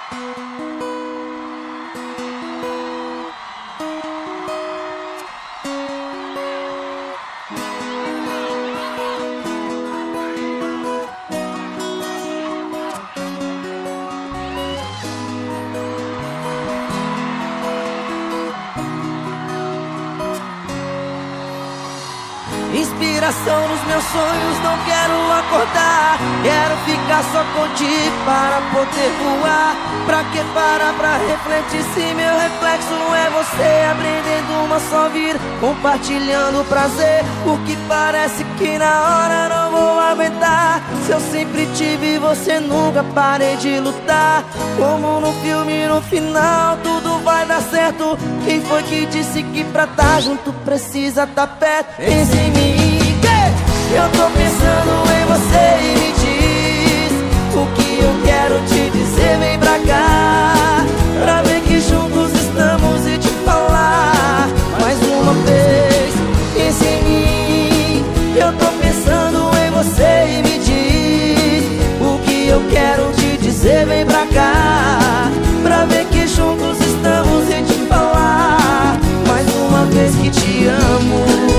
Inspiração nos meus sonhos, não quero acordar. Quero ficar só contigo para poder voar. Pra que parar pra refletir se meu reflexo é você? Aprendendo uma só vida, compartilhando o prazer. Porque parece que na hora não vou aguentar. Se eu sempre tive você, nunca parei de lutar. Como no filme, no final tudo vai dar certo. Quem foi que disse que pra tá junto precisa tá perto? Pensa em mim, eu tô pensando em você e me diz o que eu quero te dizer. Vem pra cá, pra ver que juntos estamos e te falar mais uma vez. Pensa em mim, eu tô pensando em você e me diz o que eu quero te dizer. Vem pra cá, pra ver que juntos estamos e te falar mais uma vez que te amo.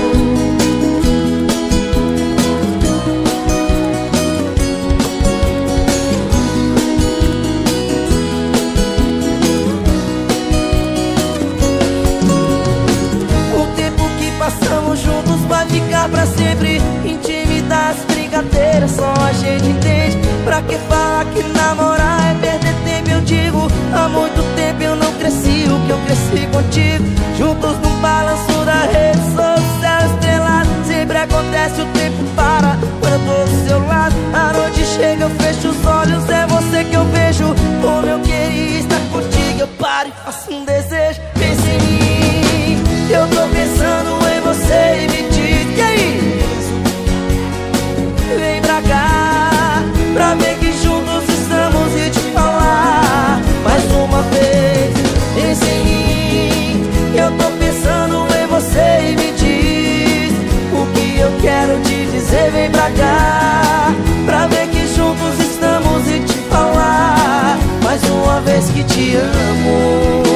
Juntos vai ficar pra sempre. Intimidades, brincadeiras, só a gente entende. Pra que falar que namorar é perder tempo? Eu digo, há muito tempo eu não cresci o que eu cresci contigo. Juntos num balanço da rede, sob o céu estrelado. Sempre acontece, o tempo para quando eu tô do seu lado. A noite chega, eu fecho os olhos, é você que eu vejo. Como eu queria estar contigo, eu paro e faço um desejo. Pensa em mim, eu tô pensando em você e me diz, e aí? Vem pra cá, pra ver que juntos estamos e te falar mais uma vez. Pensa em mim, eu tô pensando em você e me diz o que eu quero te dizer. Vem pra cá, pra ver que juntos estamos e te falar mais uma vez que te amo.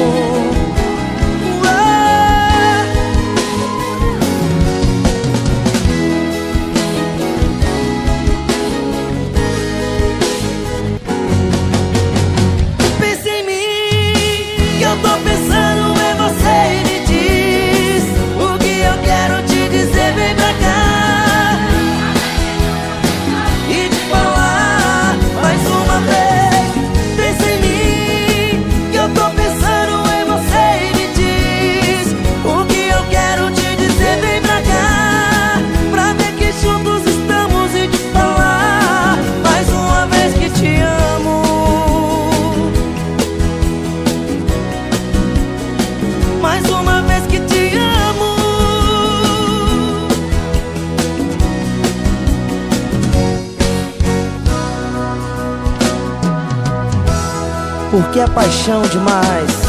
Porque é paixão demais.